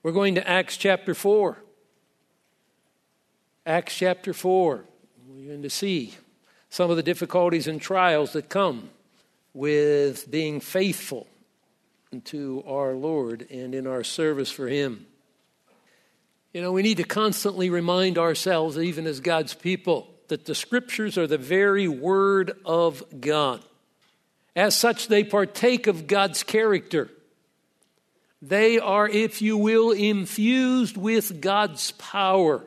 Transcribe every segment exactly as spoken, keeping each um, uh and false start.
We're going to Acts chapter four. Acts chapter four. We're going to see some of the difficulties and trials that come with being faithful to our Lord and in our service for Him. You know, we need to constantly remind ourselves, even as God's people, that the Scriptures are the very Word of God. As such, they partake of God's character. They are, if you will, infused with God's power.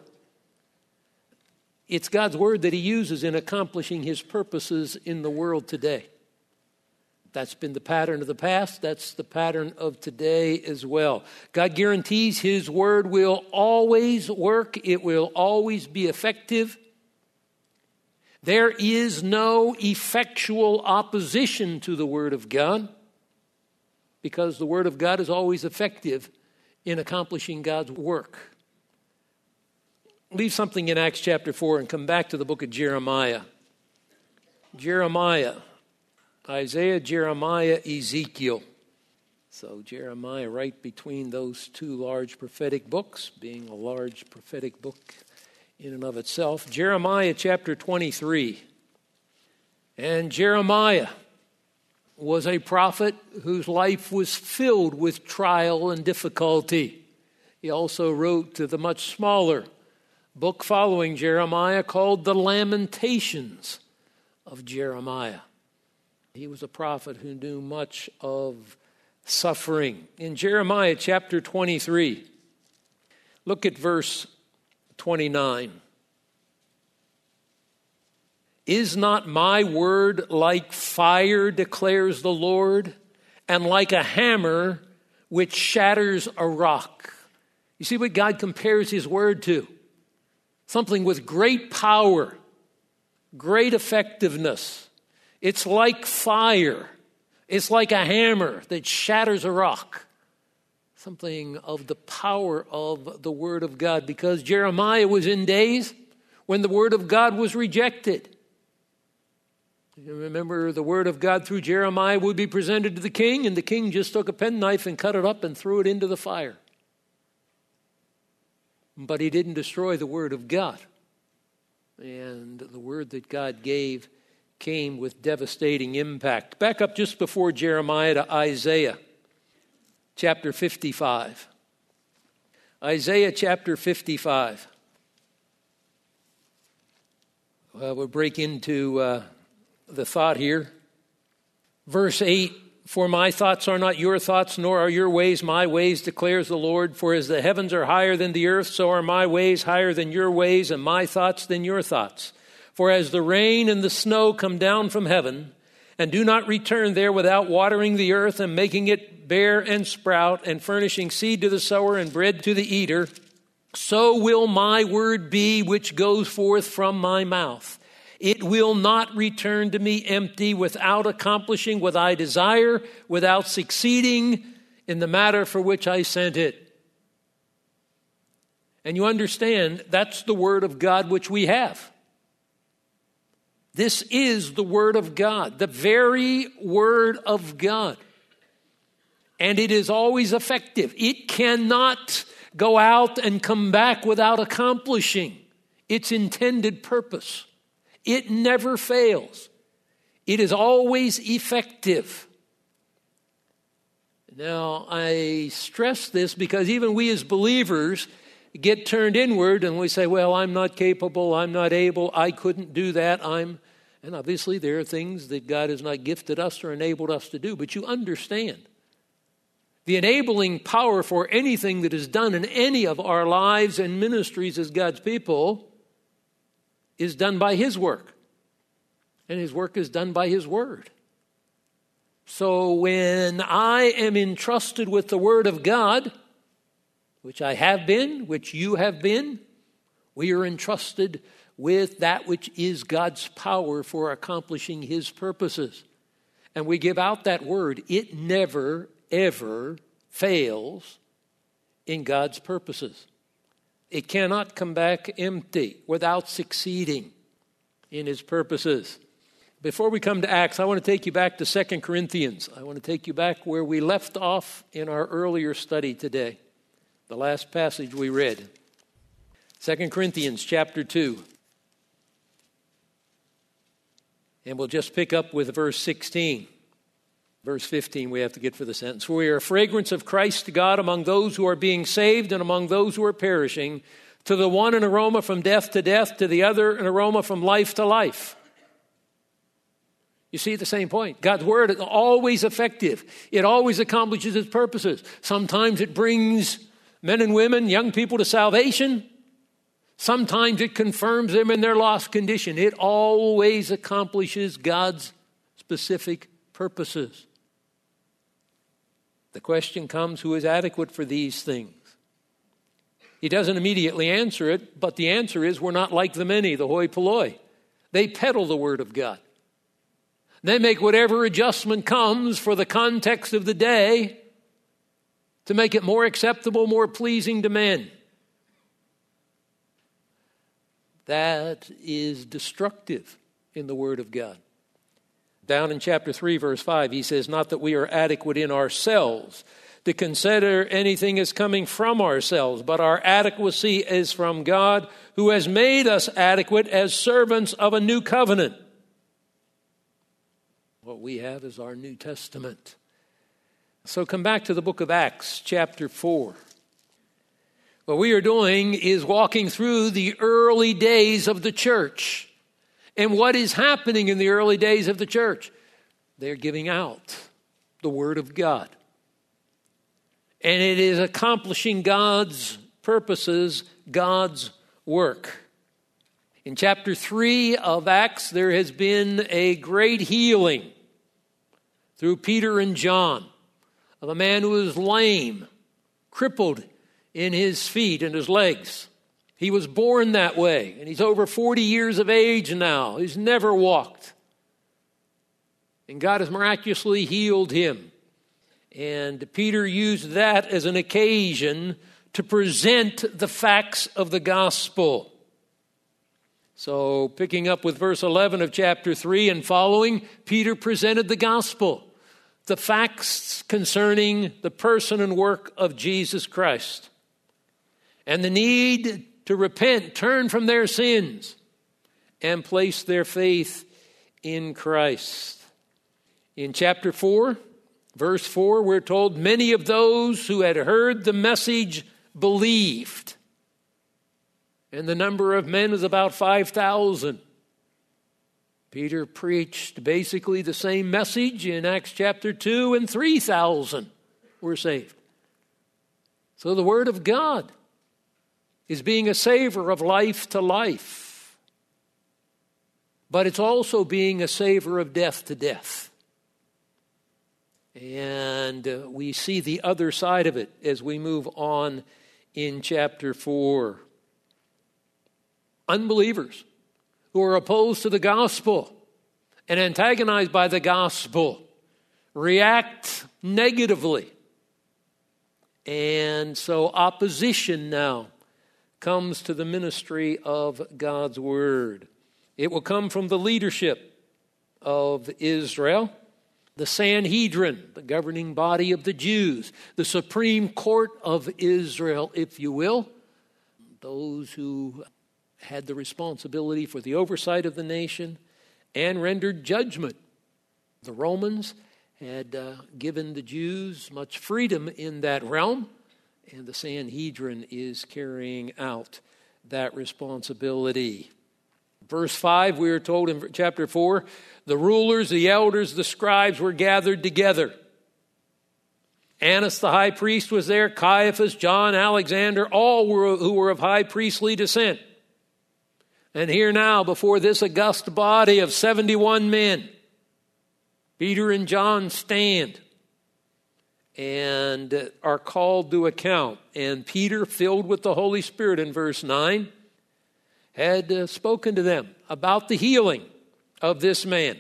It's God's Word that He uses in accomplishing His purposes in the world today. That's been the pattern of the past. That's the pattern of today as well. God guarantees His Word will always work. It will always be effective. There is no effectual opposition to the Word of God, because the Word of God is always effective in accomplishing God's work. Leave something in Acts chapter four and come back to the book of Jeremiah. Jeremiah. Isaiah, Jeremiah, Ezekiel. So Jeremiah right between those two large prophetic books, being a large prophetic book in and of itself. Jeremiah chapter twenty-three. And Jeremiah was a prophet whose life was filled with trial and difficulty. He also wrote to the much smaller book following Jeremiah called the Lamentations of Jeremiah. He was a prophet who knew much of suffering. In Jeremiah chapter twenty-three, look at verse twenty-nine. Is not my word like fire, declares the Lord, and like a hammer which shatters a rock? You see what God compares His word to? Something with great power, great effectiveness. It's like fire. It's like a hammer that shatters a rock. Something of the power of the Word of God, because Jeremiah was in days when the Word of God was rejected. You remember, the Word of God through Jeremiah would be presented to the king, and the king just took a penknife and cut it up and threw it into the fire. But he didn't destroy the Word of God. And the Word that God gave came with devastating impact. Back up just before Jeremiah to Isaiah chapter fifty-five. Isaiah chapter fifty-five. Well, we'll break into uh, the thought here. Verse eight, for my thoughts are not your thoughts, nor are your ways my ways, declares the Lord. For as the heavens are higher than the earth, so are my ways higher than your ways, and my thoughts than your thoughts. For as the rain and the snow come down from heaven, and do not return there without watering the earth and making it bear and sprout, and furnishing seed to the sower and bread to the eater, so will my word be which goes forth from my mouth. It will not return to me empty, without accomplishing what I desire, without succeeding in the matter for which I sent it. And you understand, that's the Word of God which we have. This is the Word of God, the very Word of God. And it is always effective. It cannot go out and come back without accomplishing its intended purpose. It never fails. It is always effective. Now, I stress this because even we as believers get turned inward and we say, well, I'm not capable, I'm not able, I couldn't do that, I'm... And obviously there are things that God has not gifted us or enabled us to do, but you understand. The enabling power for anything that is done in any of our lives and ministries as God's people is done by His work. And His work is done by His Word. So when I am entrusted with the Word of God, which I have been, which you have been, we are entrusted with that which is God's power for accomplishing His purposes. And we give out that word. It never, ever fails in God's purposes. It cannot come back empty without succeeding in His purposes. Before we come to Acts, I want to take you back to Second Corinthians. I want to take you back where we left off in our earlier study today. the last passage we read. Second Corinthians chapter two. And we'll just pick up with verse sixteen. Verse fifteen we have to get for the sentence. For we are a fragrance of Christ to God among those who are being saved and among those who are perishing. To the one an aroma from death to death, to the other an aroma from life to life. You see the same point. God's word is always effective. It always accomplishes its purposes. Sometimes it brings men and women, young people to salvation. Sometimes it confirms them in their lost condition. It always accomplishes God's specific purposes. The question comes, who is adequate for these things? He doesn't immediately answer it, but the answer is we're not like the many, the hoi polloi. They peddle the word of God. They make whatever adjustment comes for the context of the day to make it more acceptable, more pleasing to men. That is destructive in the Word of God. Down in chapter three, verse five, he says, not that we are adequate in ourselves to consider anything as coming from ourselves, but our adequacy is from God, who has made us adequate as servants of a new covenant. What we have is our New Testament. So come back to the book of Acts, chapter four. What we are doing is walking through the early days of the church. And what is happening in the early days of the church? They're giving out the Word of God. And it is accomplishing God's purposes, God's work. In chapter three of Acts, there has been a great healing through Peter and John of a man who was lame, crippled in his feet and his legs. He was born that way, and he's over forty years of age now. He's never walked. And God has miraculously healed him. And Peter used that as an occasion to present the facts of the gospel. So picking up with verse eleven of chapter three and following, Peter presented the gospel, the facts concerning the person and work of Jesus Christ, and the need to repent, turn from their sins, and place their faith in Christ. In chapter four, verse four, we're told many of those who had heard the message believed. And the number of men was about five thousand. Peter preached basically the same message in Acts chapter two, and three thousand were saved. So the Word of God is being a savor of life to life. But it's also being a savor of death to death. And uh, we see the other side of it as we move on in chapter four. Unbelievers who are opposed to the gospel and antagonized by the gospel react negatively. And so opposition now comes to the ministry of God's word. It will come from the leadership of Israel, the Sanhedrin, the governing body of the Jews, the Supreme Court of Israel, if you will, those who had the responsibility for the oversight of the nation and rendered judgment. The Romans had uh, given the Jews much freedom in that realm, and the Sanhedrin is carrying out that responsibility. Verse five, we are told in chapter four, the rulers, the elders, the scribes were gathered together. Annas the high priest was there, Caiaphas, John, Alexander, all were, who were of high priestly descent. And here now, before this august body of seventy-one men, Peter and John stand and are called to account. And Peter, filled with the Holy Spirit in verse nine, had uh, spoken to them about the healing of this man.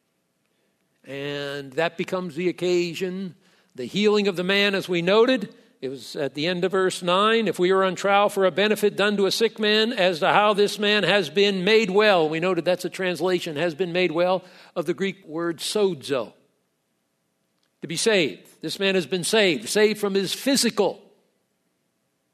And that becomes the occasion, the healing of the man, as we noted. It was at the end of verse nine, if we are on trial for a benefit done to a sick man as to how this man has been made well. We noted that's a translation, has been made well, of the Greek word sozo. To be saved. This man has been saved, saved from his physical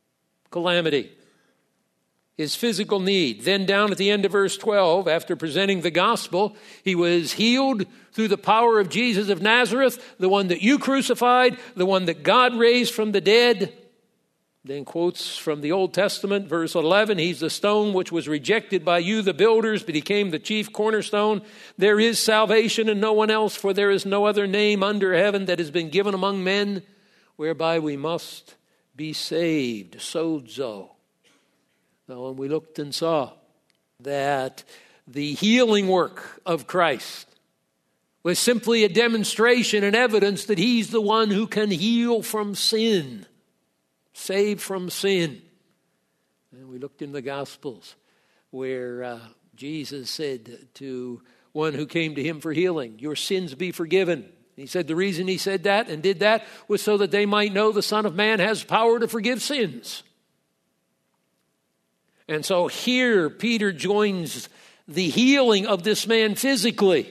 calamity, his physical need. Then down at the end of verse twelve, after presenting the gospel, he was healed through the power of Jesus of Nazareth, the one that you crucified, the one that God raised from the dead. Then quotes from the Old Testament, verse eleven, he's the stone which was rejected by you, the builders, but he became the chief cornerstone. There is salvation in no one else, for there is no other name under heaven that has been given among men whereby we must be saved. Sozo. Now, when we looked and saw that the healing work of Christ was simply a demonstration and evidence that he's the one who can heal from sin, save from sin. And we looked in the Gospels where uh, Jesus said to one who came to him for healing, your sins be forgiven. He said the reason he said that and did that was so that they might know the Son of Man has power to forgive sins. And so here Peter joins the healing of this man physically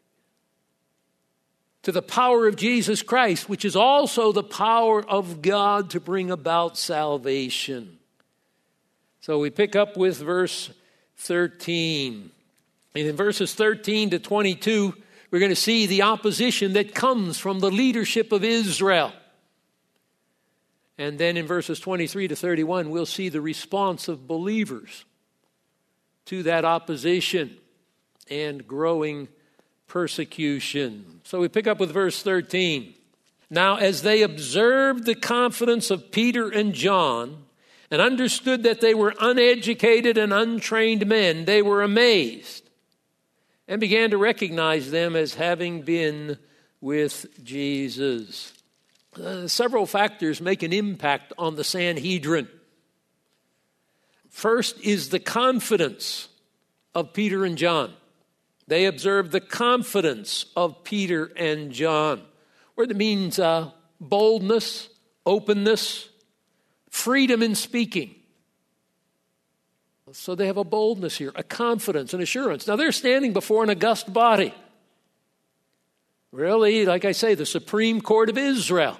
to the power of Jesus Christ, which is also the power of God to bring about salvation. So we pick up with verse thirteen. And in verses thirteen to twenty-two, we're going to see the opposition that comes from the leadership of Israel. And then in verses twenty-three to thirty-one, we'll see the response of believers to that opposition and growing persecution. So we pick up with verse thirteen. Now, as they observed the confidence of Peter and John and understood that they were uneducated and untrained men, they were amazed and began to recognize them as having been with Jesus. Uh, several factors make an impact on the Sanhedrin. First is the confidence of Peter and John. They observed the confidence of Peter and John, where it means uh, boldness, openness, freedom in speaking. So they have a boldness here, a confidence, an assurance. Now they're standing before an august body. Really, like I say, the Supreme Court of Israel.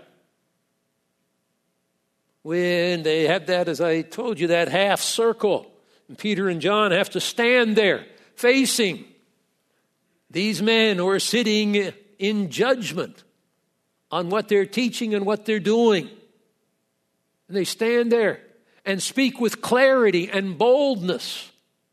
When they have that, as I told you, that half circle, and Peter and John have to stand there facing these men who are sitting in judgment on what they're teaching and what they're doing. And they stand there and speak with clarity and boldness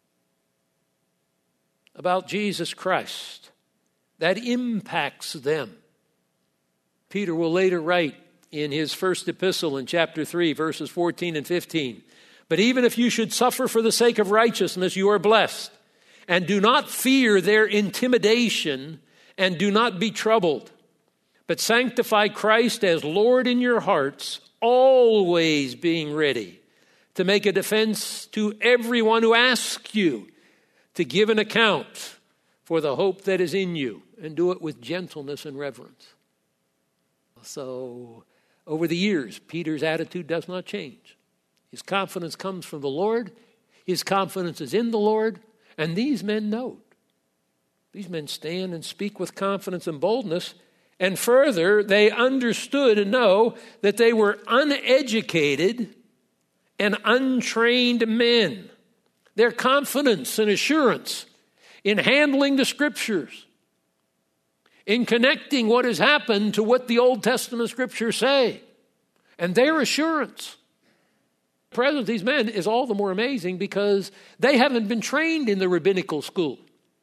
about Jesus Christ. That impacts them. Peter will later write in his first epistle in chapter three, verses fourteen and fifteen. But even if you should suffer for the sake of righteousness, you are blessed. And do not fear their intimidation, and do not be troubled. But sanctify Christ as Lord in your hearts, always being ready to make a defense to everyone who asks you to give an account for the hope that is in you, and do it with gentleness and reverence. So, over the years, Peter's attitude does not change. His confidence comes from the Lord. His confidence is in the Lord. And these men know. These men stand and speak with confidence and boldness. And further, they understood and know that they were uneducated and untrained men. Their confidence and assurance in handling the Scriptures, in connecting what has happened to what the Old Testament Scriptures say, and their assurance. The presence of these men is all the more amazing because they haven't been trained in the rabbinical school.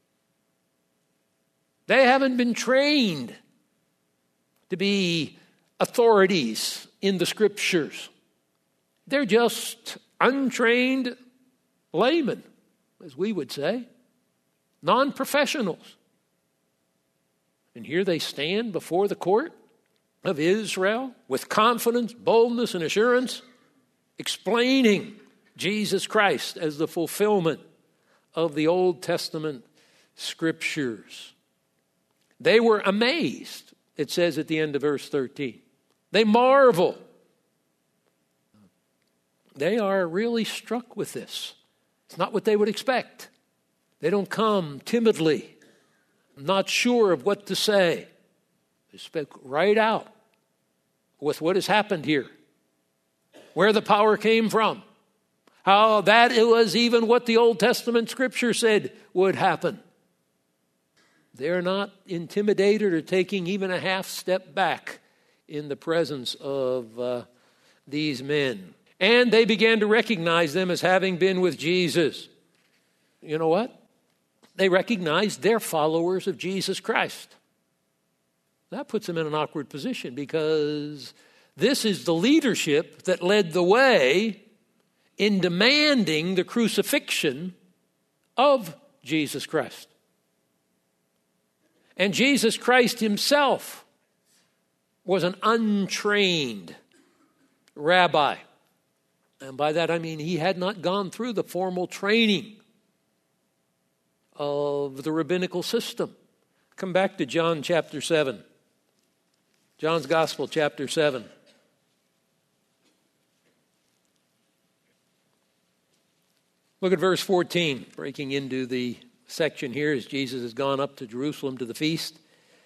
They haven't been trained to be authorities in the Scriptures. They're just untrained laymen, as we would say. Non-professionals. And here they stand before the court of Israel with confidence, boldness, and assurance, explaining Jesus Christ as the fulfillment of the Old Testament Scriptures. They were amazed, it says at the end of verse thirteen. They marvel. They are really struck with this. It's not what they would expect. They don't come timidly, not sure of what to say. They speak right out with what has happened here. where the power came from, how that it was even what the Old Testament scripture said would happen. They're not intimidated or taking even a half step back in the presence of uh, these men. And they began to recognize them as having been with Jesus. You know what? They recognized they're followers of Jesus Christ. That puts them in an awkward position because this is the leadership that led the way in demanding the crucifixion of Jesus Christ. And Jesus Christ himself was an untrained rabbi. And by that I mean he had not gone through the formal training of the rabbinical system. Come back to John chapter seven. John's Gospel chapter seven. Look at verse fourteen, breaking into the section here as Jesus has gone up to Jerusalem to the feast.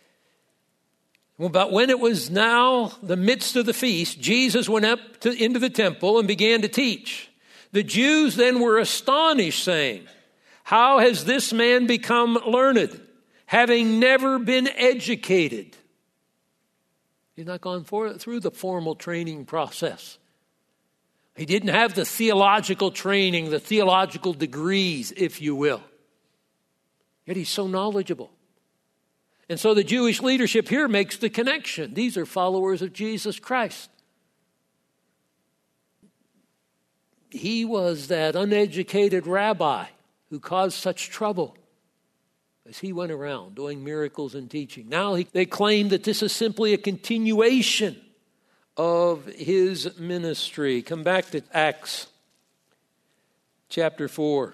But when it was now the midst of the feast, Jesus went up to, into the temple and began to teach. The Jews then were astonished, saying, "How has this man become learned, having never been educated?" He's not gone for, through the formal training process. He didn't have the theological training, the theological degrees, if you will. Yet he's so knowledgeable. And so the Jewish leadership here makes the connection. These are followers of Jesus Christ. He was that uneducated rabbi who caused such trouble as he went around doing miracles and teaching. Now he, they claim that this is simply a continuation of his ministry. Come back to Acts chapter four.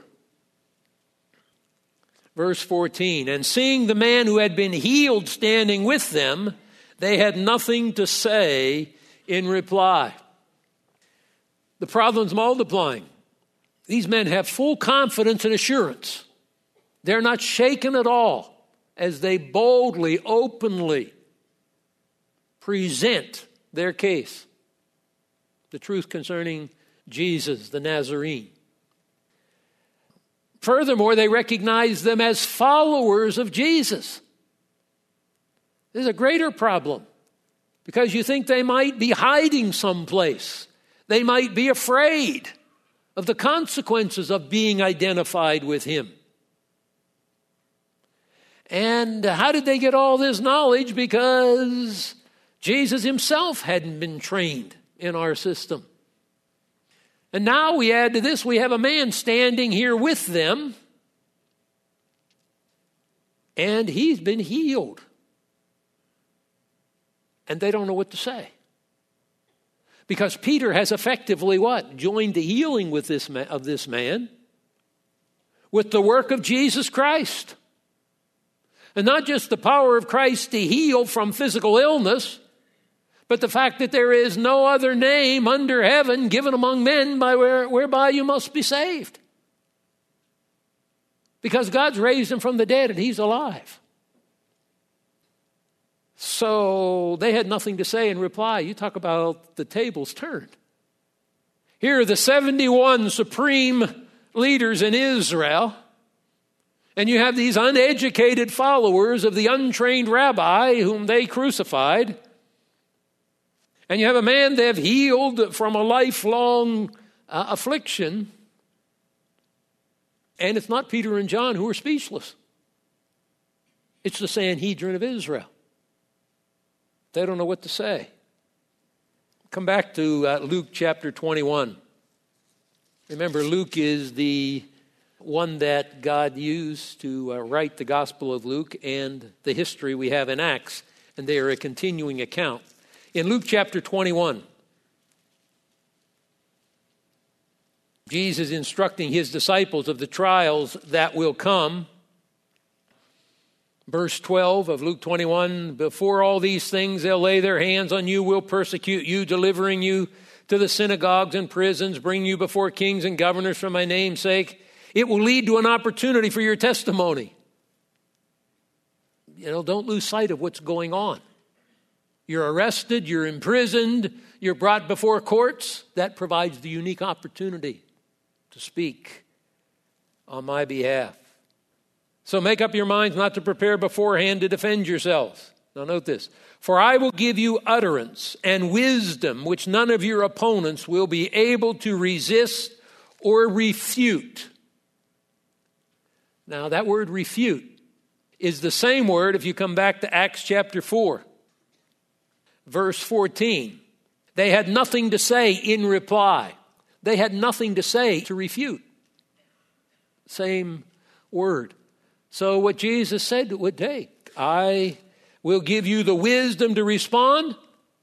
Verse fourteen, and seeing the man who had been healed standing with them, they had nothing to say in reply. The problem's multiplying. These men have full confidence and assurance. They're not shaken at all as they boldly, openly present their case, the truth concerning Jesus, the Nazarene. Furthermore, they recognize them as followers of Jesus. There's a greater problem because you think they might be hiding someplace. They might be afraid of the consequences of being identified with him. And how did they get all this knowledge? Because Jesus himself hadn't been trained in our system. And now we add to this, we have a man standing here with them, and he's been healed. And they don't know what to say. Because Peter has effectively what? Joined the healing with this man, of this man with the work of Jesus Christ. And not just the power of Christ to heal from physical illness, but the fact that there is no other name under heaven given among men by where, whereby you must be saved. Because God's raised him from the dead and he's alive. So they had nothing to say in reply. You talk about the tables turned. Here are the seventy-one supreme leaders in Israel. And you have these uneducated followers of the untrained rabbi whom they crucified. And you have a man they have healed from a lifelong uh, affliction. And it's not Peter and John who are speechless. It's the Sanhedrin of Israel. They don't know what to say. Come back to uh, Luke chapter twenty-one. Remember, Luke is the one that God used to uh, write the Gospel of Luke and the history we have in Acts. And they are a continuing account. In Luke chapter twenty-one, Jesus instructing his disciples of the trials that will come. Verse twelve of Luke twenty-one, before all these things they'll lay their hands on you, will persecute you, delivering you to the synagogues and prisons, bring you before kings and governors for my name's sake. It will lead to an opportunity for your testimony. You know, don't lose sight of what's going on. You're arrested, you're imprisoned, you're brought before courts. That provides the unique opportunity to speak on my behalf. So make up your minds not to prepare beforehand to defend yourselves. Now note this. For I will give you utterance and wisdom which none of your opponents will be able to resist or refute. Now that word refute is the same word if you come back to Acts chapter four, verse fourteen. They had nothing to say in reply. They had nothing to say to refute. Same word. So what Jesus said would take, I will give you the wisdom to respond,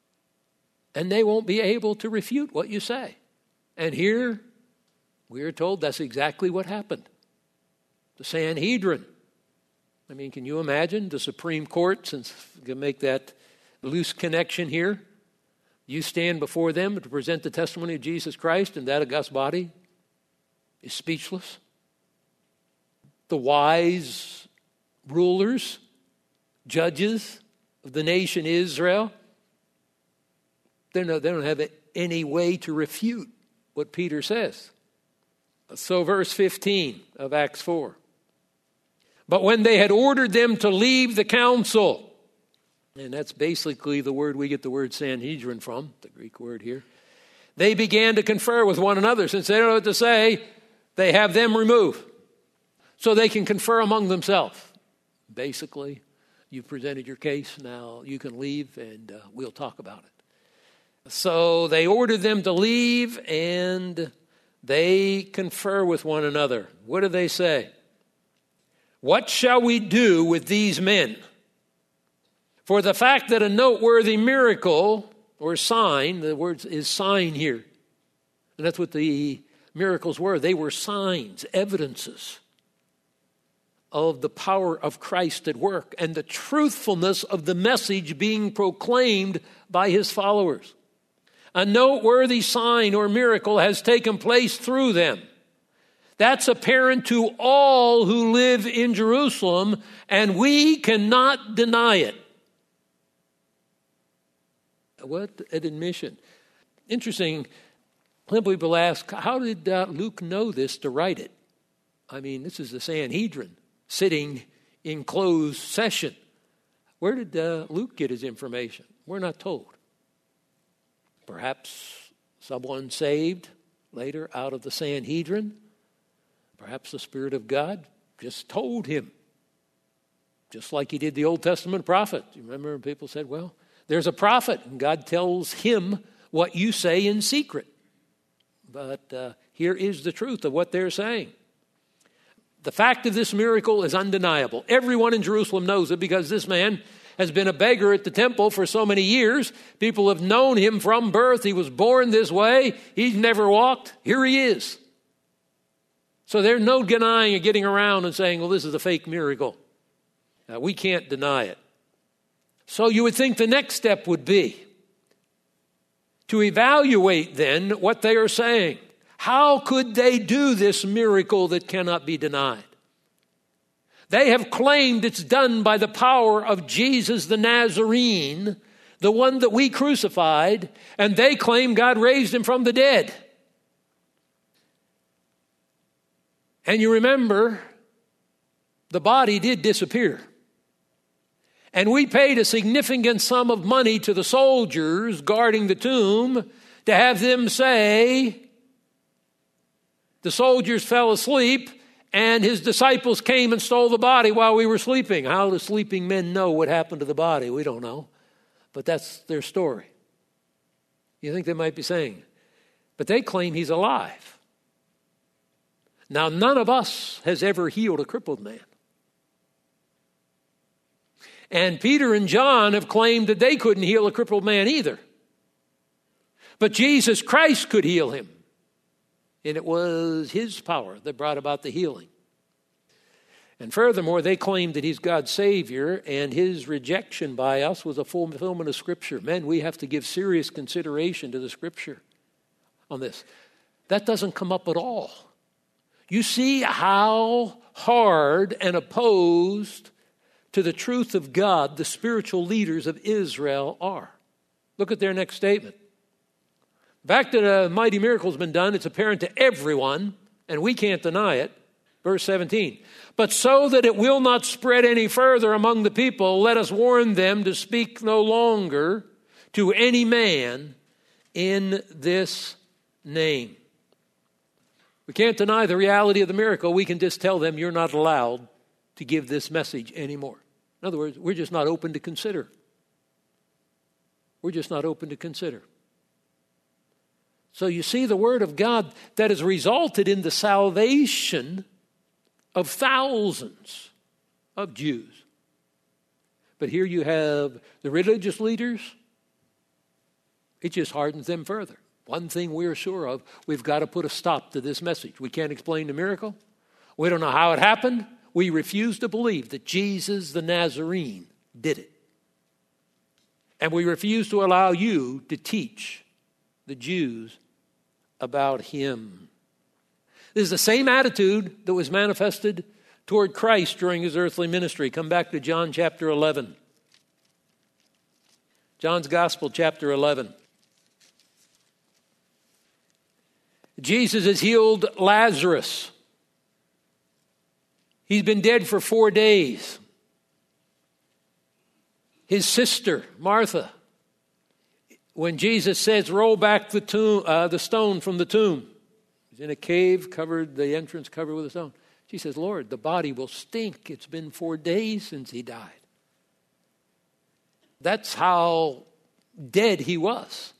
and they won't be able to refute what you say. And here we are told that's exactly what happened. The Sanhedrin. I mean, can you imagine the Supreme Court, since we can make that loose connection here? You stand before them to present the testimony of Jesus Christ, and that august body is speechless. The wise rulers, judges of the nation Israel, they don't, they don't have any way to refute what Peter says. So verse fifteen of Acts four. But when they had ordered them to leave the council, and that's basically the word we get the word Sanhedrin from, the Greek word here, they began to confer with one another. Since they don't know what to say, they have them remove, so they can confer among themselves. Basically, you've presented your case, now you can leave and uh, we'll talk about it. So they ordered them to leave and they confer with one another. What do they say? What shall we do with these men? For the fact that a noteworthy miracle or sign, the word is sign here, and that's what the miracles were. They were signs, evidences of the power of Christ at work and the truthfulness of the message being proclaimed by his followers. A noteworthy sign or miracle has taken place through them. That's apparent to all who live in Jerusalem, and we cannot deny it. What an admission. Interesting. Some people ask, how did uh, Luke know this to write it? I mean, this is the Sanhedrin sitting in closed session. Where did uh, Luke get his information? We're not told. Perhaps someone saved later out of the Sanhedrin. Perhaps the Spirit of God just told him. Just like he did the Old Testament prophet. You remember when people said, well, there's a prophet, and God tells him what you say in secret. But uh, here is the truth of what they're saying. The fact of this miracle is undeniable. Everyone in Jerusalem knows it because this man has been a beggar at the temple for so many years. People have known him from birth. He was born this way. He's never walked. Here he is. So there's no denying or getting around and saying, well, this is a fake miracle. Uh, we can't deny it. So you would think the next step would be to evaluate then what they are saying. How could they do this miracle that cannot be denied? They have claimed it's done by the power of Jesus the Nazarene, the one that we crucified, and they claim God raised him from the dead. And you remember, the body did disappear. And we paid a significant sum of money to the soldiers guarding the tomb to have them say, the soldiers fell asleep and his disciples came and stole the body while we were sleeping. How do sleeping men know what happened to the body? We don't know. But that's their story. You think they might be saying, but they claim he's alive. Now, none of us has ever healed a crippled man. And Peter and John have claimed that they couldn't heal a crippled man either. But Jesus Christ could heal him. And it was his power that brought about the healing. And furthermore, they claimed that he's God's Savior, and his rejection by us was a fulfillment of Scripture. Men, we have to give serious consideration to the Scripture on this. That doesn't come up at all. You see how hard and opposed to the truth of God the spiritual leaders of Israel are. Look at their next statement. The fact that a mighty miracle has been done, it's apparent to everyone, and we can't deny it. Verse seventeen. But so that it will not spread any further among the people, let us warn them to speak no longer to any man in this name. We can't deny the reality of the miracle. We can just tell them you're not allowed to give this message anymore. In other words, we're just not open to consider. We're just not open to consider. So you see the word of God that has resulted in the salvation of thousands of Jews. But here you have the religious leaders. It just hardens them further. One thing we're sure of, we've got to put a stop to this message. We can't explain the miracle. We don't know how it happened. We refuse to believe that Jesus the Nazarene did it. And we refuse to allow you to teach the Jews about him. This is the same attitude that was manifested toward Christ during his earthly ministry. Come back to John chapter eleven. John's Gospel, chapter eleven. Jesus has healed Lazarus. He's been dead for four days. His sister, Martha, when Jesus says, roll back the tomb, uh, the stone from the tomb. He's in a cave, covered, the entrance covered with a stone. She says, Lord, the body will stink. It's been four days since he died. That's how dead he was.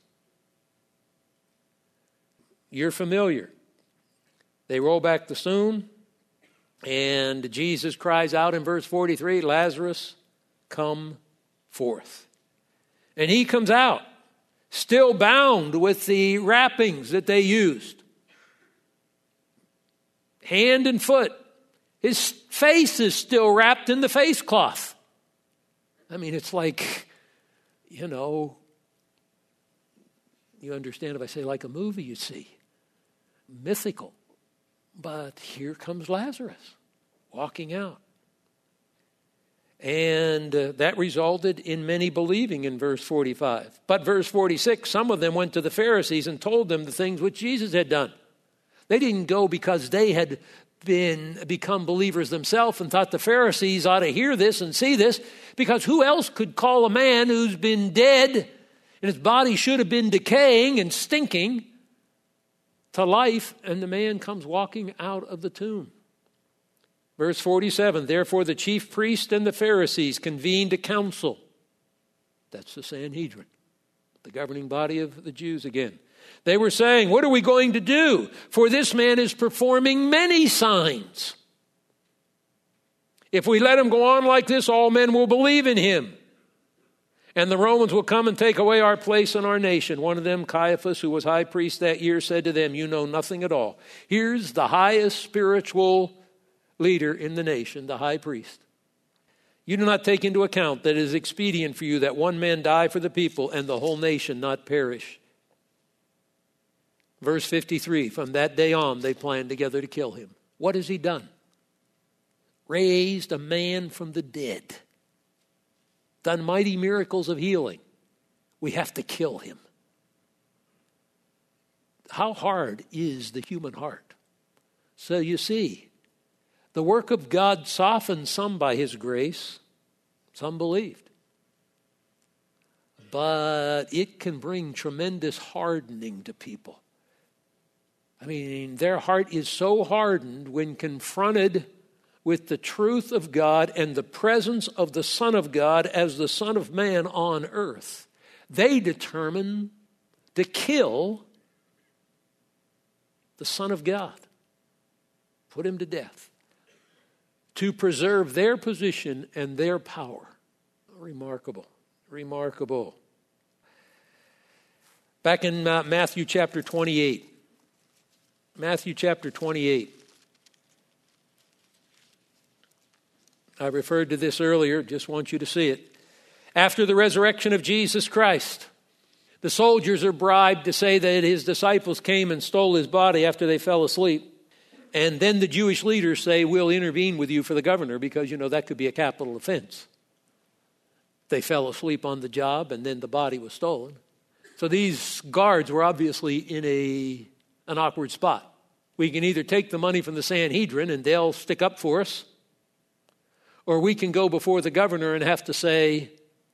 You're familiar. They roll back the stone, and Jesus cries out in verse forty-three, Lazarus, come forth. And he comes out, still bound with the wrappings that they used. Hand and foot. His face is still wrapped in the face cloth. I mean, it's like, you know, you understand if I say like a movie you see. Mythical. But here comes Lazarus walking out. And uh, that resulted in many believing in verse forty-five. But verse forty-six, some of them went to the Pharisees and told them the things which Jesus had done. They didn't go because they had been become believers themselves and thought the Pharisees ought to hear this and see this, because who else could call a man who's been dead and his body should have been decaying and stinking to life, and the man comes walking out of the tomb. Verse forty-seven, therefore the chief priest and the Pharisees convened a council. That's the Sanhedrin, the governing body of the Jews again. They were saying, what are we going to do? For this man is performing many signs. If we let him go on like this, all men will believe in him. And the Romans will come and take away our place in our nation. One of them, Caiaphas, who was high priest that year, said to them, you know nothing at all. Here's the highest spiritual leader in the nation, the high priest. You do not take into account that it is expedient for you that one man die for the people and the whole nation not perish. Verse fifty-three, from that day on, they planned together to kill him. What has he done? Raised a man from the dead. Done mighty miracles of healing. We have to kill him. How hard is the human heart? So you see, the work of God softened some by his grace. Some believed. But it can bring tremendous hardening to people. I mean, their heart is so hardened when confronted with the truth of God and the presence of the Son of God as the Son of Man on earth. They determine to kill the Son of God. Put him to death. To preserve their position and their power. Remarkable. Remarkable. Back in uh, Matthew chapter twenty-eight. Matthew chapter twenty-eight. I referred to this earlier, just want you to see it. After the resurrection of Jesus Christ, the soldiers are bribed to say that his disciples came and stole his body after they fell asleep. And then the Jewish leaders say, we'll intervene with you for the governor because, you know, that could be a capital offense. They fell asleep on the job and then the body was stolen. So these guards were obviously in a an awkward spot. We can either take the money from the Sanhedrin and they'll stick up for us, or we can go before the governor and have to say,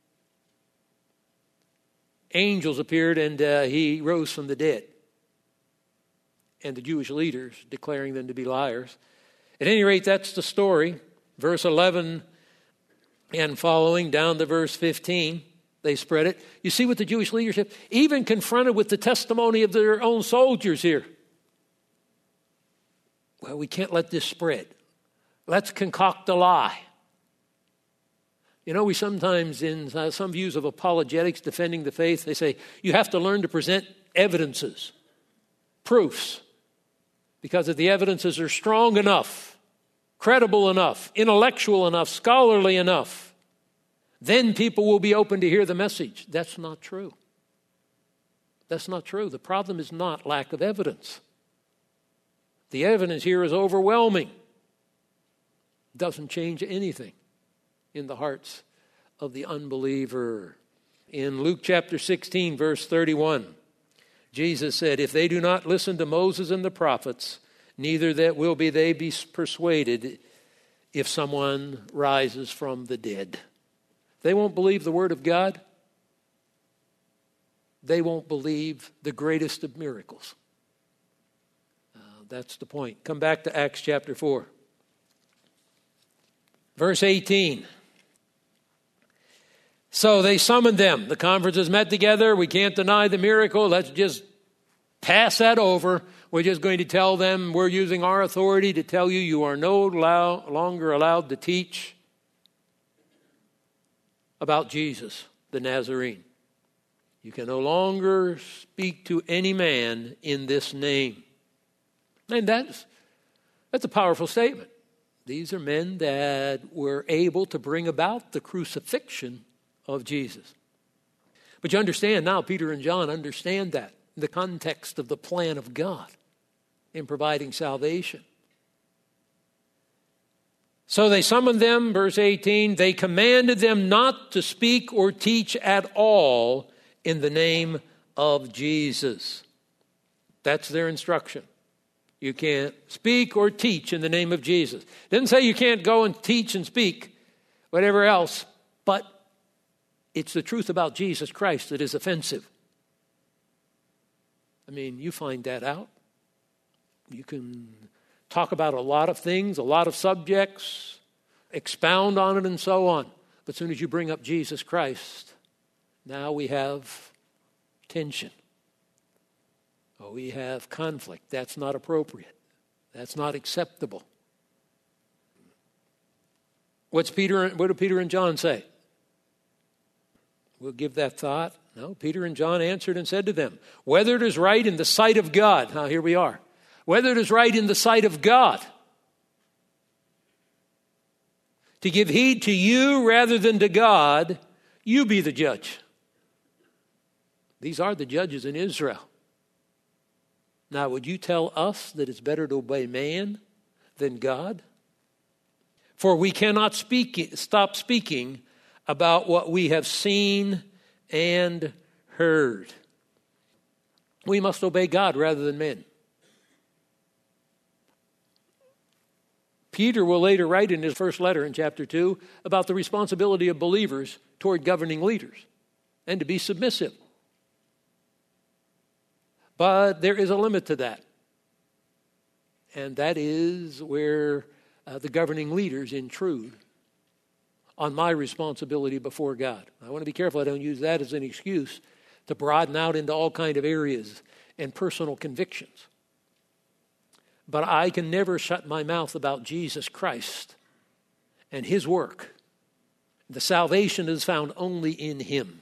angels appeared and uh, he rose from the dead. And the Jewish leaders declaring them to be liars. At any rate, that's the story. Verse eleven and following down to verse fifteen, they spread it. You see what the Jewish leadership, even confronted with the testimony of their own soldiers here. Well, we can't let this spread. Let's concoct a lie. You know, we sometimes, in uh, some views of apologetics, defending the faith, they say, you have to learn to present evidences, proofs. Because if the evidences are strong enough, credible enough, intellectual enough, scholarly enough, then people will be open to hear the message. That's not true. That's not true. The problem is not lack of evidence. The evidence here is overwhelming. Doesn't change anything in the hearts of the unbeliever. In Luke chapter sixteen, verse thirty-one, Jesus said, if they do not listen to Moses and the prophets, neither that will be they be persuaded if someone rises from the dead. They won't believe the word of God. They won't believe the greatest of miracles. Uh, that's the point. Come back to Acts chapter four. Verse eighteen. So they summoned them. The conferences met together. We can't deny the miracle. Let's just pass that over. We're just going to tell them we're using our authority to tell you you are no allow, longer allowed to teach about Jesus, the Nazarene. You can no longer speak to any man in this name. And that's, that's a powerful statement. These are men that were able to bring about the crucifixion of Jesus. But you understand now, Peter and John understand that in the context of the plan of God in providing salvation. So they summoned them, verse eighteen, they commanded them not to speak or teach at all in the name of Jesus. That's their instruction. You can't speak or teach in the name of Jesus. Didn't say you can't go and teach and speak, whatever else, but it's the truth about Jesus Christ that is offensive. I mean, you find that out. You can talk about a lot of things, a lot of subjects, expound on it and so on. But as soon as you bring up Jesus Christ, now we have tension. Oh, we have conflict. That's not appropriate. That's not acceptable. What's Peter? What do Peter and John say? We'll give that thought. No, Peter and John answered and said to them, whether it is right in the sight of God. Now, here we are. Whether it is right in the sight of God to give heed to you rather than to God, you be the judge. These are the judges in Israel. Now, would you tell us that it's better to obey man than God? For we cannot speak, stop speaking about what we have seen and heard. We must obey God rather than men. Peter will later write in his first letter in chapter two about the responsibility of believers toward governing leaders and to be submissive. But there is a limit to that. And that is where uh, the governing leaders intrude on my responsibility before God. I want to be careful I don't use that as an excuse to broaden out into all kinds of areas and personal convictions. But I can never shut my mouth about Jesus Christ and his work. The salvation is found only in him.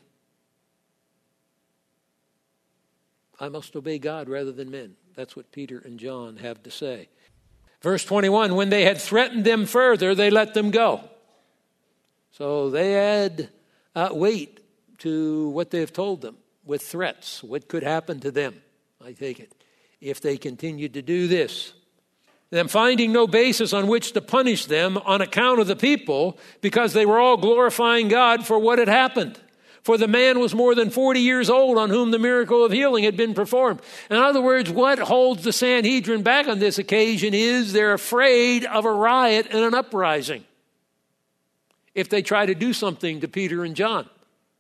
I must obey God rather than men. That's what Peter and John have to say. Verse twenty-one, when they had threatened them further, they let them go. So they had uh, weight to what they have told them with threats. What could happen to them, I take it, if they continued to do this. them finding no basis on which to punish them on account of the people, because they were all glorifying God for what had happened. For the man was more than forty years old on whom the miracle of healing had been performed. In other words, what holds the Sanhedrin back on this occasion is they're afraid of a riot and an uprising if they try to do something to Peter and John,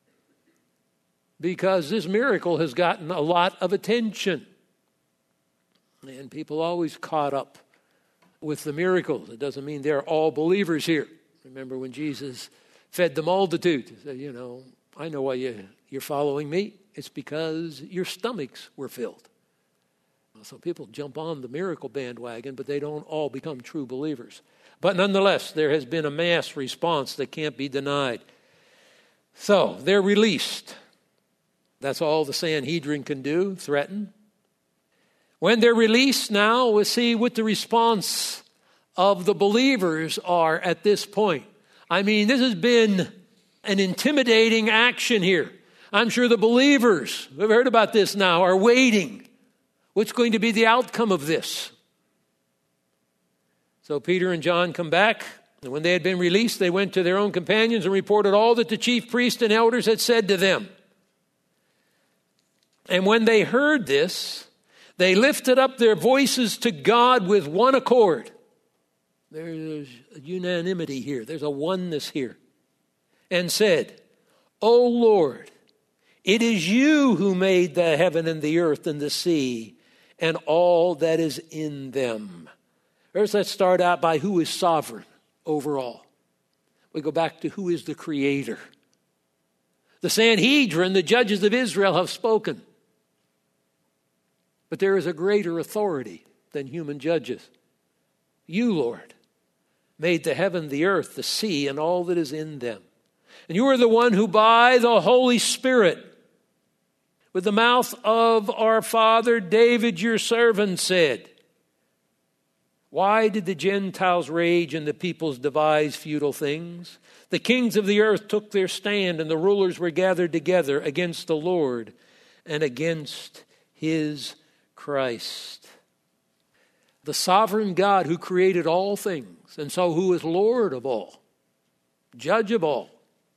because this miracle has gotten a lot of attention. And people always caught up with the miracles. It doesn't mean they're all believers here. Remember when Jesus fed the multitude? He said, you know, I know why you, you're following me. It's because your stomachs were filled. So people jump on the miracle bandwagon, but they don't all become true believers. But nonetheless, there has been a mass response that can't be denied. So they're released. That's all the Sanhedrin can do, threaten. When they're released now, we'll see what the response of the believers are at this point. I mean, this has been an intimidating action here. I'm sure the believers who have heard about this now are waiting. What's going to be the outcome of this? So Peter and John come back, and when they had been released, they went to their own companions and reported all that the chief priests and elders had said to them. And when they heard this, they lifted up their voices to God with one accord. There's a unanimity here. There's a oneness here. And said, O Lord, it is you who made the heaven and the earth and the sea and all that is in them. First, let's start out by who is sovereign over all. We go back to who is the creator. The Sanhedrin, the judges of Israel, have spoken. But there is a greater authority than human judges. You, Lord, made the heaven, the earth, the sea, and all that is in them. And you are the one who by the Holy Spirit, with the mouth of our father David, your servant, said, why did the Gentiles rage and the peoples devise futile things? The kings of the earth took their stand, and the rulers were gathered together against the Lord and against his Christ. The sovereign God who created all things, and so who is Lord of all, judge of all,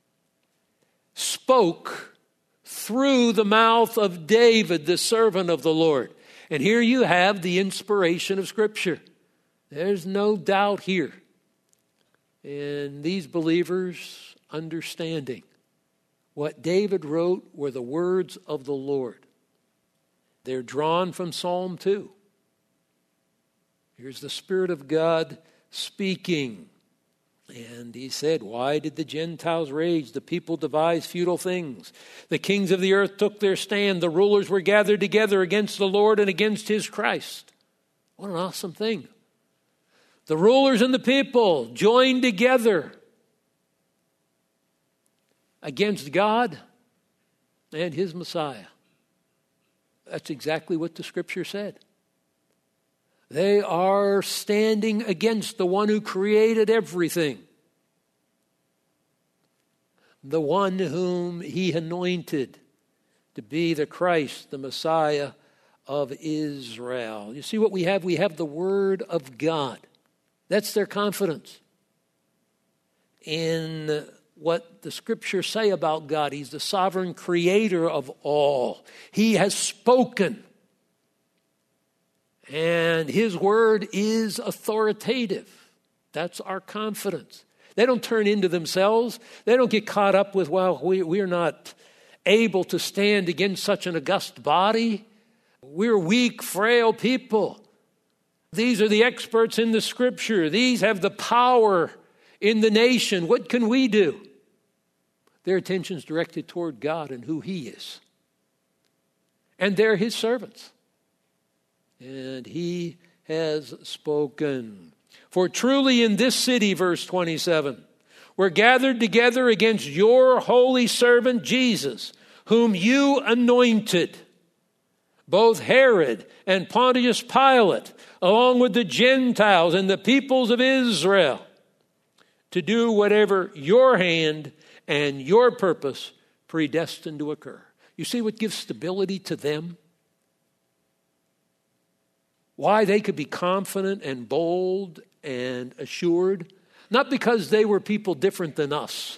spoke through the mouth of David, the servant of the Lord. And here you have the inspiration of Scripture. There's no doubt here in these believers understanding what David wrote were the words of the Lord. They're drawn from Psalm two. Here's the Spirit of God speaking. And he said, why did the Gentiles rage? The people devise futile things. The kings of the earth took their stand. The rulers were gathered together against the Lord and against his Christ. What an awesome thing. The rulers and the people joined together against God and his Messiah. That's exactly what the Scripture said. They are standing against the one who created everything, the one whom he anointed to be the Christ, the Messiah of Israel. You see what we have? We have the Word of God. That's their confidence in what the Scriptures say about God. He's the sovereign creator of all. He has spoken. And his word is authoritative. That's our confidence. They don't turn into themselves. They don't get caught up with, well, we, we're not able to stand against such an august body. We're weak, frail people. These are the experts in the Scripture. These have the power in the nation. What can we do? Their attention is directed toward God and who he is. And they're his servants. And he has spoken. For truly in this city, verse twenty-seven, we're gathered together against your holy servant Jesus, whom you anointed, both Herod and Pontius Pilate, along with the Gentiles and the peoples of Israel, to do whatever your hand and your purpose predestined to occur. You see what gives stability to them? Why they could be confident and bold and assured? Not because they were people different than us,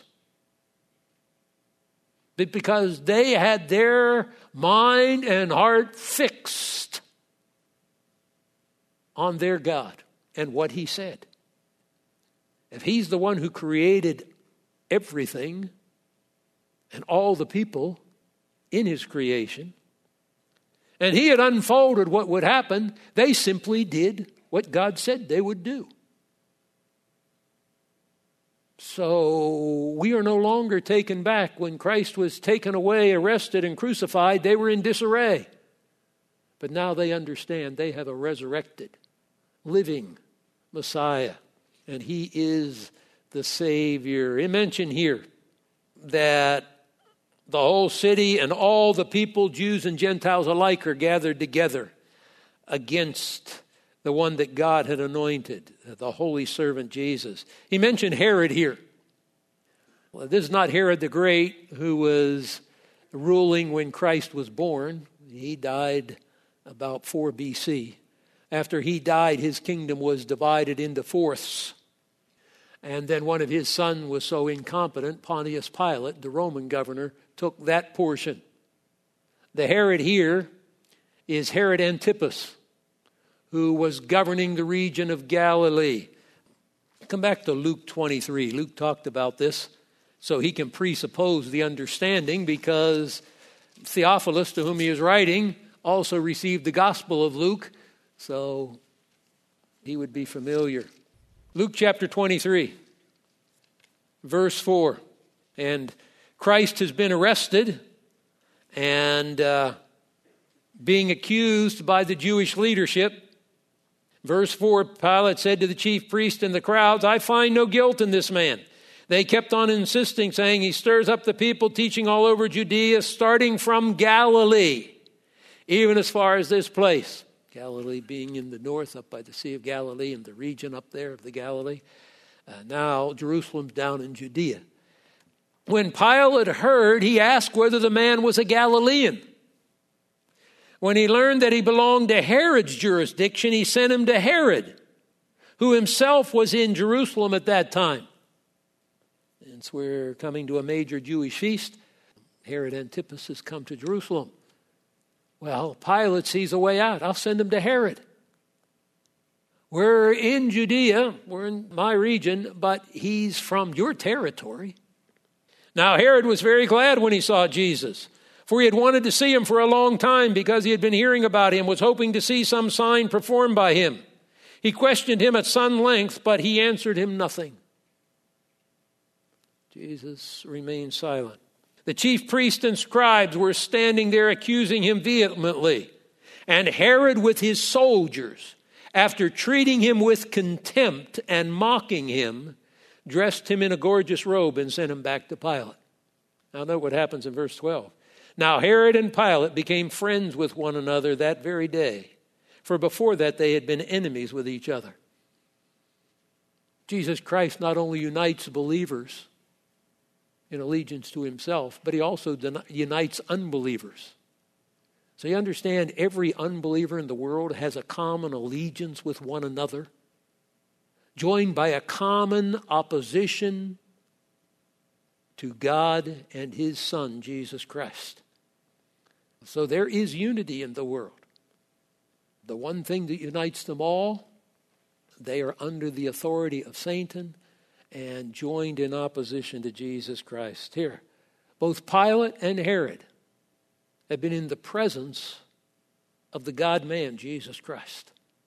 but because they had their mind and heart fixed on their God and what He said. If He's the one who created everything and all the people in His creation, and He had unfolded what would happen, they simply did what God said they would do. So we are no longer taken back. When Christ was taken away, arrested, and crucified, they were in disarray. But now they understand they have a resurrected, living Messiah, and He is the Savior. It mentioned here that the whole city and all the people, Jews and Gentiles alike, are gathered together against the one that God had anointed, the holy servant Jesus. He mentioned Herod here. Well, this is not Herod the Great, who was ruling when Christ was born. He died about four B C. After he died, his kingdom was divided into fourths. And then one of his sons was so incompetent, Pontius Pilate, the Roman governor, took that portion. The Herod here is Herod Antipas, who was governing the region of Galilee. Come back to Luke twenty-three. Luke talked about this so he can presuppose the understanding, because Theophilus, to whom he is writing, also received the Gospel of Luke, so he would be familiar. Luke chapter twenty-three, verse four. And Christ has been arrested and uh, being accused by the Jewish leadership. Verse four, Pilate said to the chief priest and the crowds, "I find no guilt in this man." They kept on insisting, saying, "He stirs up the people, teaching all over Judea, starting from Galilee, even as far as this place." Galilee being in the north, up by the Sea of Galilee, and the region up there of the Galilee. Uh, now Jerusalem's down in Judea. When Pilate heard, he asked whether the man was a Galilean. When he learned that he belonged to Herod's jurisdiction, he sent him to Herod, who himself was in Jerusalem at that time. Since we're coming to a major Jewish feast, Herod Antipas has come to Jerusalem. Well, Pilate sees a way out. I'll send him to Herod. We're in Judea, we're in my region, but he's from your territory. Now, Herod was very glad when he saw Jesus, for he had wanted to see him for a long time because he had been hearing about him, was hoping to see some sign performed by him. He questioned him at some length, but he answered him nothing. Jesus remained silent. The chief priests and scribes were standing there accusing him vehemently. And Herod with his soldiers, after treating him with contempt and mocking him, dressed him in a gorgeous robe and sent him back to Pilate. Now note what happens in verse twelve. Now Herod and Pilate became friends with one another that very day, for before that they had been enemies with each other. Jesus Christ not only unites believers in allegiance to himself, but he also unites unbelievers. So you understand, every unbeliever in the world has a common allegiance with one another, joined by a common opposition to God and his Son, Jesus Christ. So there is unity in the world. The one thing that unites them all, they are under the authority of Satan and joined in opposition to Jesus Christ. Here, both Pilate and Herod have been in the presence of the God-man, Jesus Christ.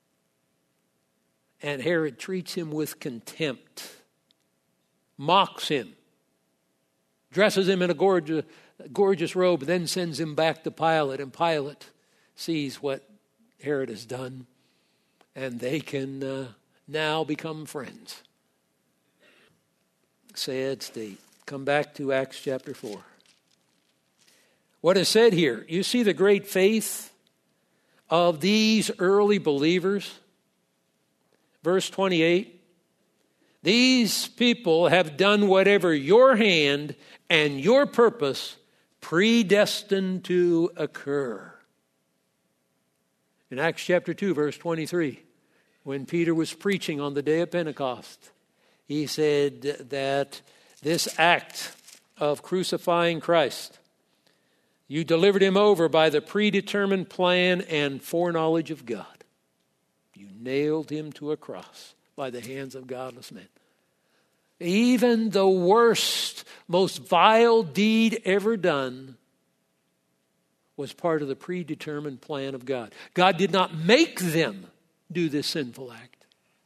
And Herod treats him with contempt, mocks him, dresses him in a gorgeous, gorgeous robe, then sends him back to Pilate. And Pilate sees what Herod has done, and they can uh, now become friends. Sad state. Come back to Acts chapter four. What is said here? You see the great faith of these early believers. Verse twenty-eight. These people have done whatever your hand and your purpose predestined to occur. In Acts chapter two, verse twenty-three, when Peter was preaching on the day of Pentecost, he said that this act of crucifying Christ, you delivered him over by the predetermined plan and foreknowledge of God. You nailed him to a cross by the hands of godless men. Even the worst, most vile deed ever done was part of the predetermined plan of God. God did not make them do this sinful act,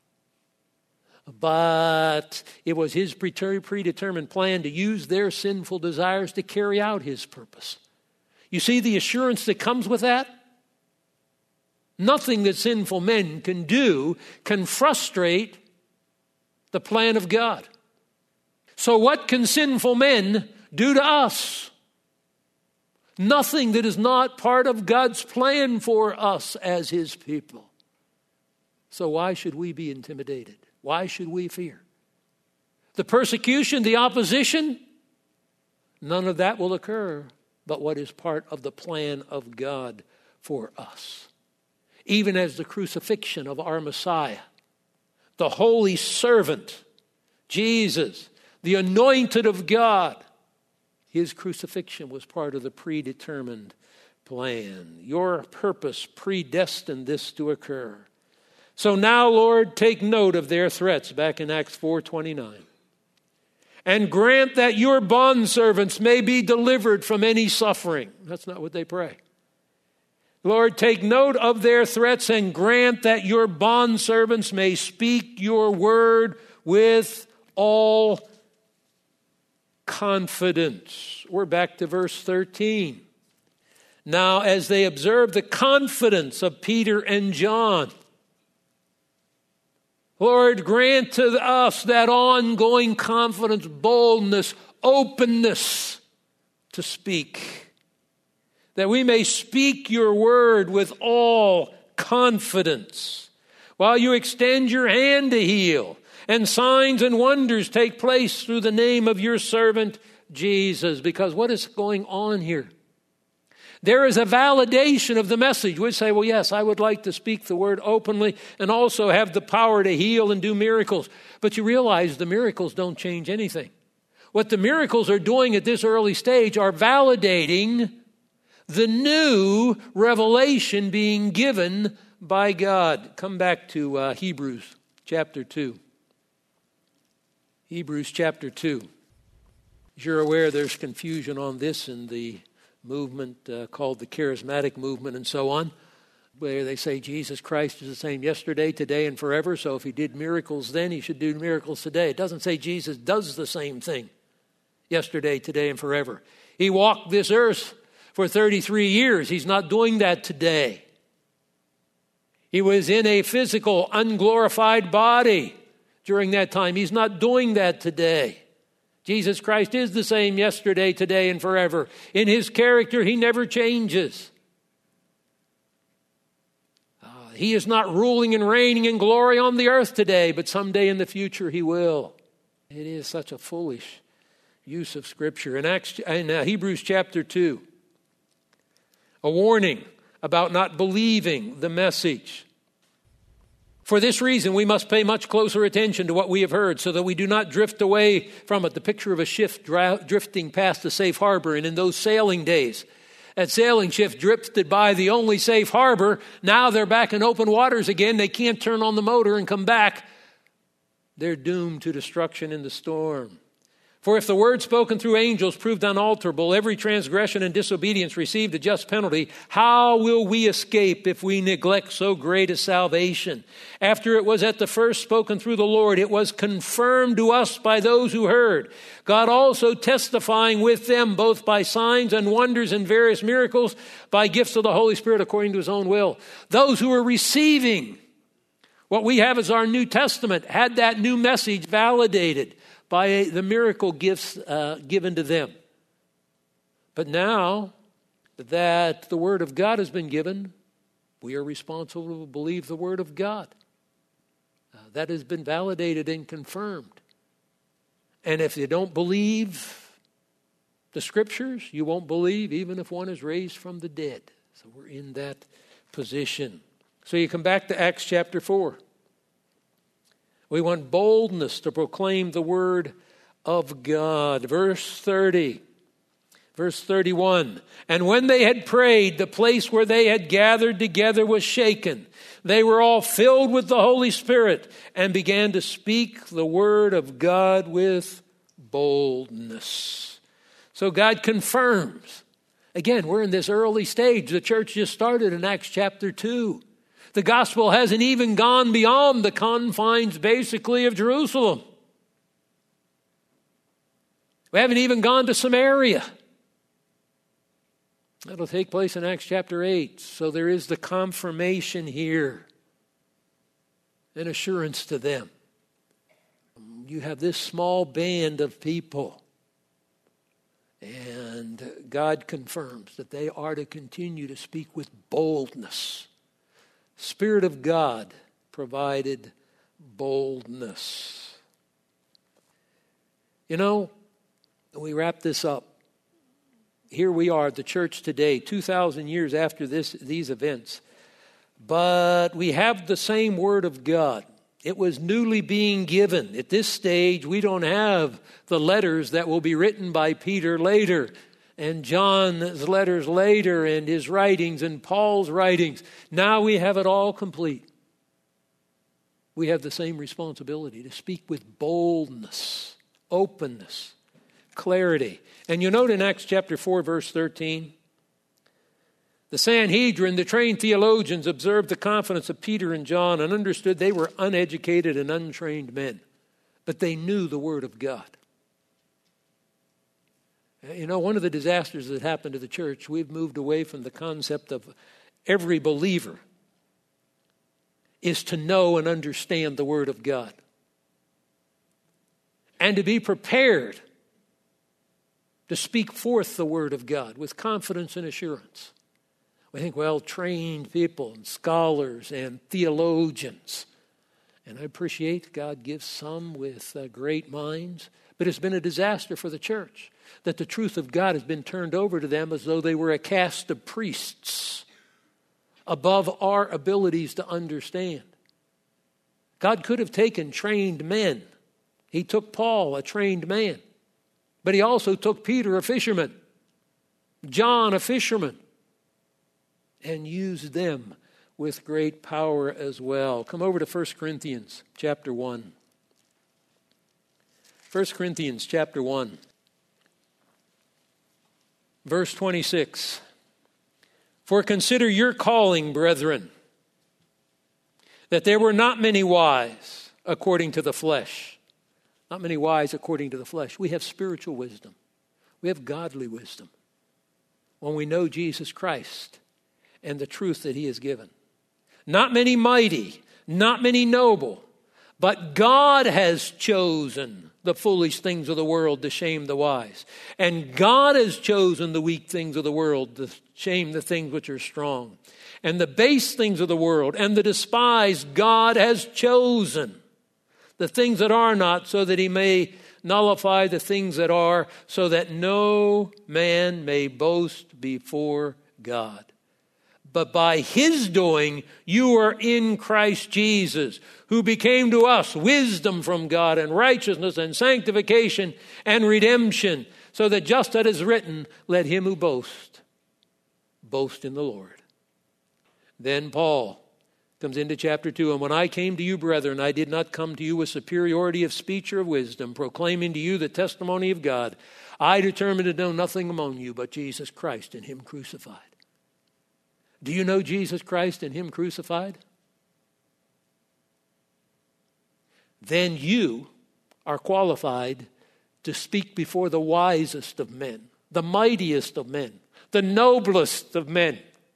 but it was his predetermined plan to use their sinful desires to carry out his purpose. You see the assurance that comes with that? Nothing that sinful men can do can frustrate the plan of God. So what can sinful men do to us? Nothing that is not part of God's plan for us as his people. So why should we be intimidated? Why should we fear? The persecution, the opposition, none of that will occur but what is part of the plan of God for us. Even as the crucifixion of our Messiah, the holy servant, Jesus, the anointed of God, his crucifixion was part of the predetermined plan. Your purpose predestined this to occur. So now, Lord, take note of their threats back in Acts four twenty-nine. And grant that your bondservants may be delivered from any suffering. That's not what they pray. Lord, take note of their threats and grant that your bondservants may speak your word with all confidence. We're back to verse thirteen. Now, as they observe the confidence of Peter and John, Lord, grant to us that ongoing confidence, boldness, openness to speak, that we may speak your word with all confidence, while you extend your hand to heal, and signs and wonders take place through the name of your servant Jesus. Because what is going on here? There is a validation of the message. We say, well, yes, I would like to speak the word openly and also have the power to heal and do miracles. But you realize the miracles don't change anything. What the miracles are doing at this early stage are validating the new revelation being given by God. Come back to uh, Hebrews chapter two. Hebrews chapter two. As you're aware, there's confusion on this in the movement uh, called the charismatic movement and so on, where they say Jesus Christ is the same yesterday, today, and forever. So if he did miracles then, he should do miracles today. It doesn't say Jesus does the same thing yesterday, today, and forever. He walked this earth for thirty-three years. He's not doing that today. He was in a physical, unglorified body during that time. He's not doing that today. Jesus Christ is the same yesterday, today, and forever. In his character, he never changes. Uh, he is not ruling and reigning in glory on the earth today, but someday in the future he will. It is such a foolish use of Scripture. In, Acts, in uh, Hebrews chapter two, a warning about not believing the message. For this reason, we must pay much closer attention to what we have heard so that we do not drift away from it. The picture of a ship drifting past a safe harbor. And in those sailing days, that sailing ship drifted by the only safe harbor. Now they're back in open waters again. They can't turn on the motor and come back. They're doomed to destruction in the storm. For if the word spoken through angels proved unalterable, every transgression and disobedience received a just penalty, how will we escape if we neglect so great a salvation? After it was at the first spoken through the Lord, it was confirmed to us by those who heard. God also testifying with them both by signs and wonders and various miracles, by gifts of the Holy Spirit according to his own will. Those who were receiving what we have as our New Testament had that new message validated by the miracle gifts uh, given to them. But now that the Word of God has been given, we are responsible to believe the Word of God. Uh, that has been validated and confirmed. And if you don't believe the Scriptures, you won't believe even if one is raised from the dead. So we're in that position. So you come back to Acts chapter four. We want boldness to proclaim the word of God. Verse thirty. Verse thirty-one. And when they had prayed, the place where they had gathered together was shaken. They were all filled with the Holy Spirit and began to speak the word of God with boldness. So God confirms. Again, we're in this early stage. The church just started in Acts chapter two. The gospel hasn't even gone beyond the confines, basically, of Jerusalem. We haven't even gone to Samaria. That'll take place in Acts chapter eight. So there is the confirmation here, an assurance to them. You have this small band of people, and God confirms that they are to continue to speak with boldness. Spirit of God provided boldness. You know, we wrap this up. Here we are, the church today, two thousand years after this, these events. But we have the same word of God. It was newly being given. At this stage, we don't have the letters that will be written by Peter later, and John's letters later, and his writings, and Paul's writings. Now we have it all complete. We have the same responsibility to speak with boldness, openness, clarity. And you note in Acts chapter four, verse thirteen, the Sanhedrin, the trained theologians, observed the confidence of Peter and John and understood they were uneducated and untrained men, but they knew the word of God. You know, one of the disasters that happened to the church, we've moved away from the concept of every believer is to know and understand the word of God and to be prepared to speak forth the word of God with confidence and assurance. We think, well, trained people and scholars and theologians. And I appreciate God gives some with uh, great minds, but it's been a disaster for the church that the truth of God has been turned over to them as though they were a caste of priests above our abilities to understand. God could have taken trained men. He took Paul, a trained man. But he also took Peter, a fisherman, John, a fisherman, and used them with great power as well. Come over to First Corinthians chapter one. First Corinthians chapter one, verse twenty-six. For consider your calling, brethren, that there were not many wise according to the flesh. Not many wise according to the flesh. We have spiritual wisdom. We have godly wisdom when we know Jesus Christ and the truth that he has given. Not many mighty, not many noble, but God has chosen the foolish things of the world to shame the wise. And God has chosen the weak things of the world to shame the things which are strong. And the base things of the world and the despised God has chosen. The things that are not, so that he may nullify the things that are, so that no man may boast before God. But by his doing, you are in Christ Jesus, who became to us wisdom from God and righteousness and sanctification and redemption, so that just as it is written, let him who boasts, boast in the Lord. Then Paul comes into chapter two. And when I came to you, brethren, I did not come to you with superiority of speech or of wisdom, proclaiming to you the testimony of God. I determined to know nothing among you but Jesus Christ and him crucified. Do you know Jesus Christ and him crucified? Then you are qualified to speak before the wisest of men, the mightiest of men, the noblest of men.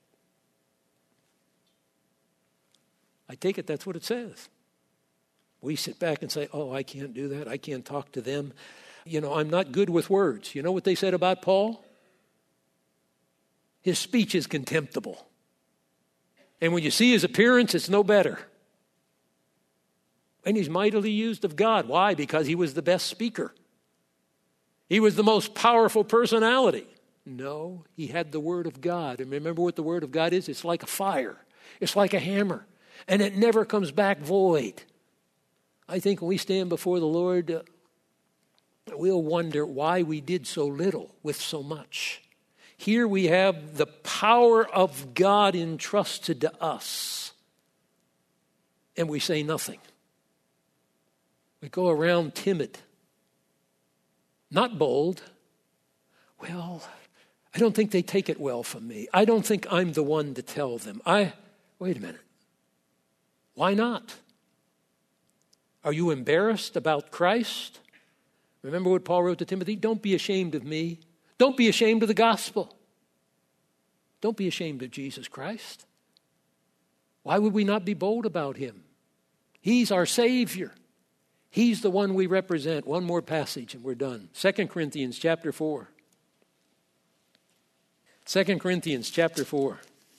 I take it that's what it says. We sit back and say, oh, I can't do that. I can't talk to them. You know, I'm not good with words. You know what they said about Paul? His speech is contemptible. And when you see his appearance, it's no better. And he's mightily used of God. Why? Because he was the best speaker. He was the most powerful personality. No, he had the word of God. And remember what the word of God is? It's like a fire. It's like a hammer, and it never comes back void. I think when we stand before the Lord, uh, we'll wonder why we did so little with so much. Here we have the power of God entrusted to us, and we say nothing. We go around timid, not bold. Well, I don't think they take it well from me. I don't think I'm the one to tell them. I, wait a minute. Why not? Are you embarrassed about Christ? Remember what Paul wrote to Timothy? Don't be ashamed of me. Don't be ashamed of the gospel. Don't be ashamed of Jesus Christ. Why would we not be bold about him? He's our Savior. He's the one we represent. One more passage and we're done. Second Corinthians chapter four. Second Corinthians chapter four.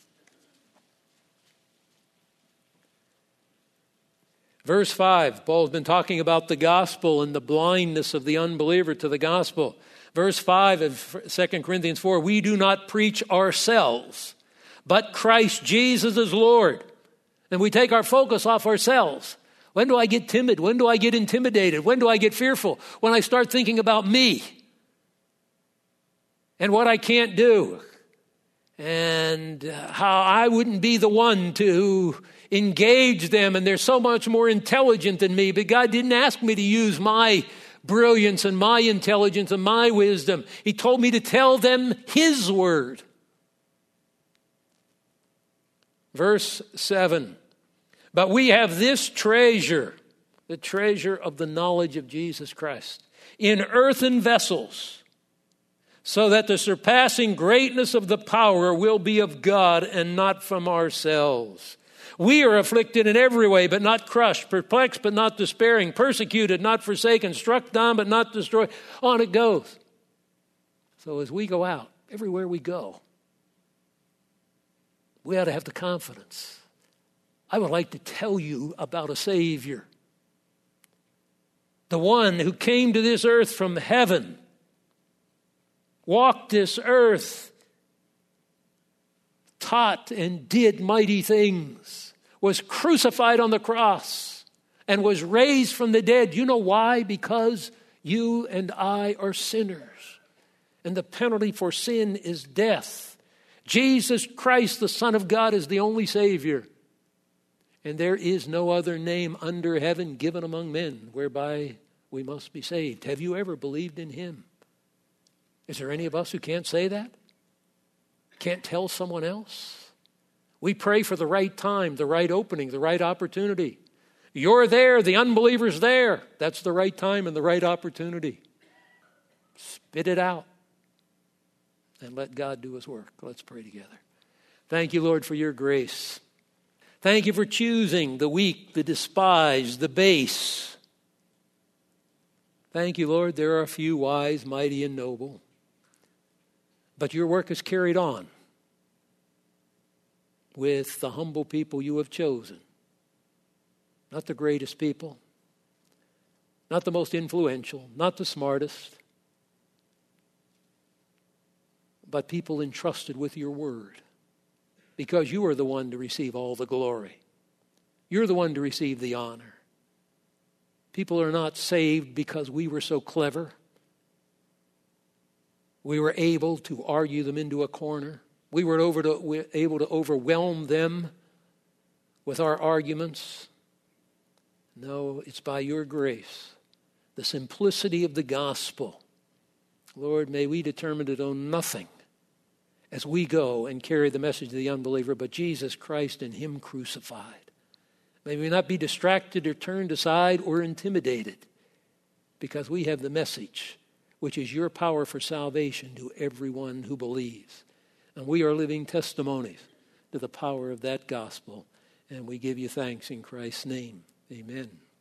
Verse five, Paul's been talking about the gospel and the blindness of the unbeliever to the gospel. Verse five of Second Corinthians four, we do not preach ourselves, but Christ Jesus is Lord. And we take our focus off ourselves. When do I get timid? When do I get intimidated? When do I get fearful? When I start thinking about me and what I can't do and how I wouldn't be the one to engage them, and they're so much more intelligent than me, but God didn't ask me to use my brilliance and my intelligence and my wisdom. He told me to tell them his word. Verse seven, but we have this treasure, the treasure of the knowledge of Jesus Christ, in earthen vessels, so that the surpassing greatness of the power will be of God and not from ourselves. We are afflicted in every way, but not crushed, perplexed, but not despairing, persecuted, not forsaken, struck down, but not destroyed. On it goes. So as we go out, everywhere we go, we ought to have the confidence. I would like to tell you about a Savior, the one who came to this earth from heaven, walked this earth, taught and did mighty things, was crucified on the cross, and was raised from the dead. You know why? Because you and I are sinners, and the penalty for sin is death. Jesus Christ, the Son of God, is the only Savior, and there is no other name under heaven given among men whereby we must be saved. Have you ever believed in him? Is there any of us who can't say that? Can't tell someone else? We pray for the right time, the right opening, the right opportunity. You're there, the unbeliever's there. That's the right time and the right opportunity. Spit it out and let God do his work. Let's pray together. Thank you, Lord, for your grace. Thank you for choosing the weak, the despised, the base. Thank you, Lord, there are a few wise, mighty, and noble. But your work is carried on with the humble people you have chosen. Not the greatest people, not the most influential, not the smartest, but people entrusted with your word, because you are the one to receive all the glory. You're the one to receive the honor. People are not saved because we were so clever. We were able to argue them into a corner. We were over to, we were able to overwhelm them with our arguments. No, it's by your grace, the simplicity of the gospel. Lord, may we determine to know nothing as we go and carry the message of the unbeliever, but Jesus Christ and him crucified. May we not be distracted or turned aside or intimidated, because we have the message, which is your power for salvation to everyone who believes. And we are living testimonies to the power of that gospel. And we give you thanks in Christ's name. Amen.